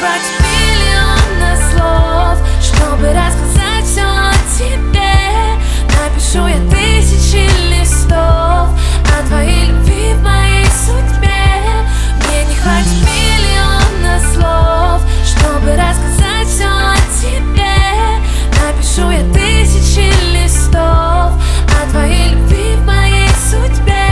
хватит миллиона слов, чтобы рассказать все о тебе. Напишу я тысячи листов о твоей любви в моей судьбе. Мне не хватит миллиона слов, чтобы рассказать все о тебе. Напишу я тысячи листов о твоей любви в моей судьбе.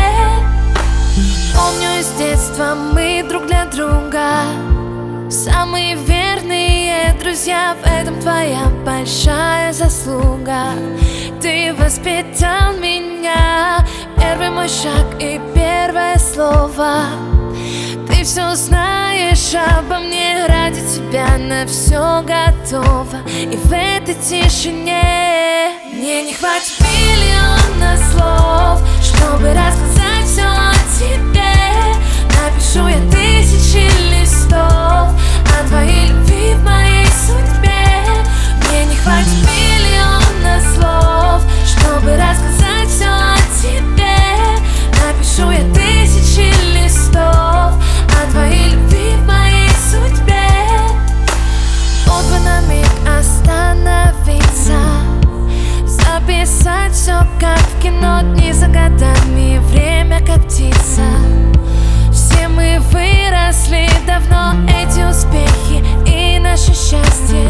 Помню из детства мы друг для друга самые верные друзья. В этом твоя большая заслуга. Ты воспитал меня, первый мой шаг и первое слово. Ты все знаешь обо мне, ради тебя на все готово. И в этой тишине мне не хватит миллиона слов, чтобы рассказать все о тебе. Напишу я тысячи листов о твоей любви в моей судьбе. Мне не хватит миллиона слов, чтобы рассказать все о тебе. Напишу я тысячи листов о твоей любви в моей судьбе. Вот бы на миг остановиться, записать все как в кино, дни за годами, время как птица. Все мы выросли давно, эти успехи и наше счастье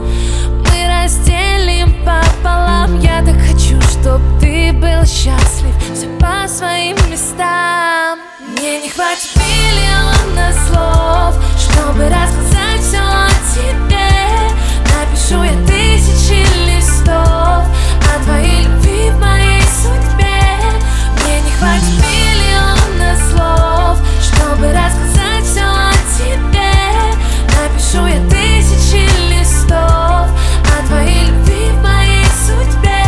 мы разделим пополам. Я так хочу, чтоб ты был счастлив, все по своим местам. Мне не хватит миллиона слов, чтобы рассказать все о тебе. Напишу я тысячи листов о твоей любви в моей судьбе. Мне не хватит миллиона слов, чтобы рассказать все о тебе. Напишу я тысячи листов о твоей любви в моей судьбе.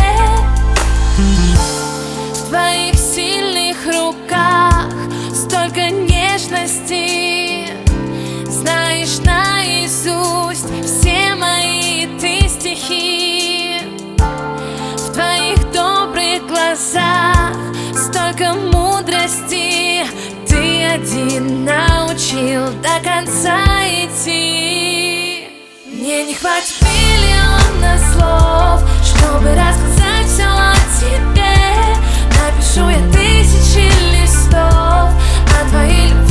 В твоих сильных руках столько нежности, знаешь наизусть все мои ты стихи. В твоих добрых глазах столько мудрости, ты один научил до конца идти. Мне не хватит миллиона слов, чтобы рассказать все о тебе. Напишу я тысячи листов о твоей любви